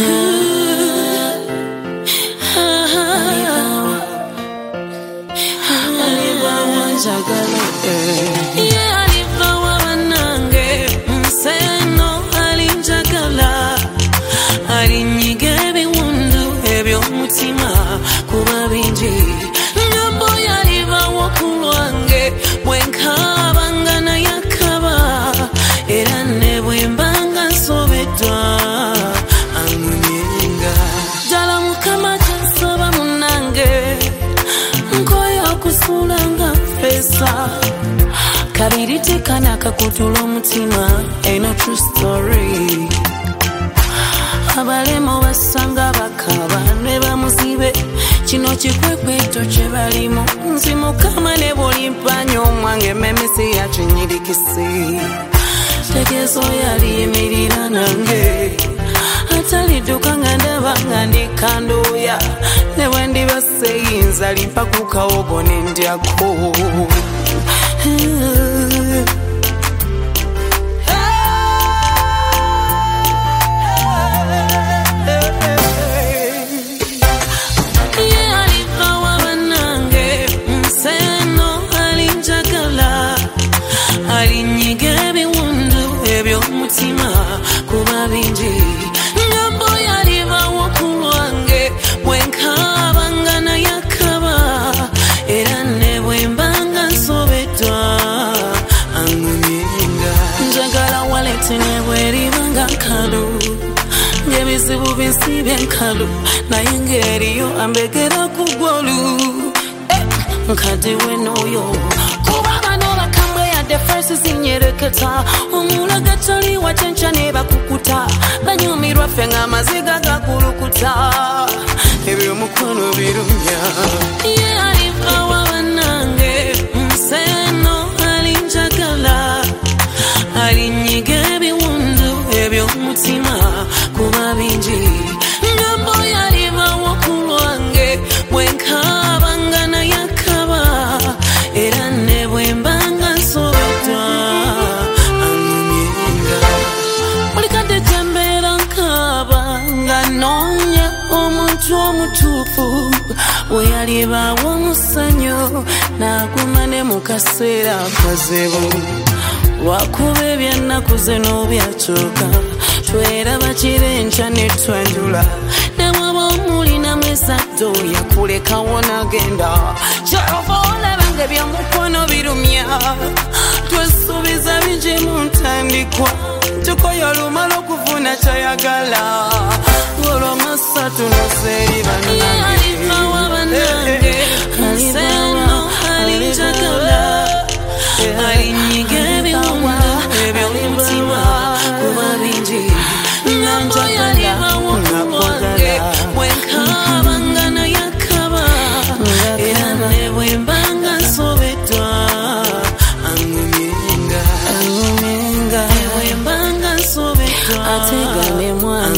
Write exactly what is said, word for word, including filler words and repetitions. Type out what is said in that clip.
Yeah, alibawa banange nseno alinjagala alinyiga ebiwundu eby'omutima kuba bingi ngambo yalibawo ku lwange bwe nkabanga naye akaba era ne bwe mbanga nsobeddwa angunyenga ddala Mukama kyansaba munnange nkoye okusuulanga pesa kabiri tekana kakutula omutima ain't a true story abalemo basanga bakaba ne bamuzibe kino kikwekweto kye balimu nzi Mukama ne bw'olimpanya omwange memisi yakinyirikisi tegeeza yaliyimirira nange atalidduka nga ndaba nga ndikanduuya ne bwe ndiba seyinza limpa ku kawogo ne ndyako alinyiga ebiwundu eby'omutima kuba bingi ngambo yalibawo ku lwange bwe nkabanga naye akaba era ne bwe mbanga nsobeddwa angunyenga njagala waleti ne bweribanga nkalu ng'ebizibu binsibye nkalu naye ng'eriyo ambegera ku gwolu nkadde we n'oyo the first is in yereketa omulaga toli wacenca ne bakukuta banyumirwa ffe ng'amaziga gakulukuta eby'omukono birumya ye alibawa banange nseno alinjagala alinyiga ebiwundu eby'omutima kuba bingi ngambo yalibawo ku lwange bwe nkabanga naye akaba era ne bwe mbanga nsobeddwa angunyenga mulikadde gyembeera nkaba nga noonya omuntu omutuufu bwe yalibaawo omusanyu n'aguma ne mu kaseera akazibu lwakuba ebyennaku zino byakyuka tweraba kirenkya ne twenjula ne bw'oba omulinamu ezadde yakulekawo n'agenda kyova olaba ng'ebyomukono birumya twesuubiza bingi mu ntandikwa tukoye olumala okufuna kyayagala olw'amasatu noseeri bannange nseno alinjagala alinyiga ebiwundu eby'omutima kuba bingi ngambo yalibawo ku lwange bwe nkabanga naye akaba era ne bwe mbanga nsobeddwa angunyenga ne bwe mbanga nsobeddwa ategane mwana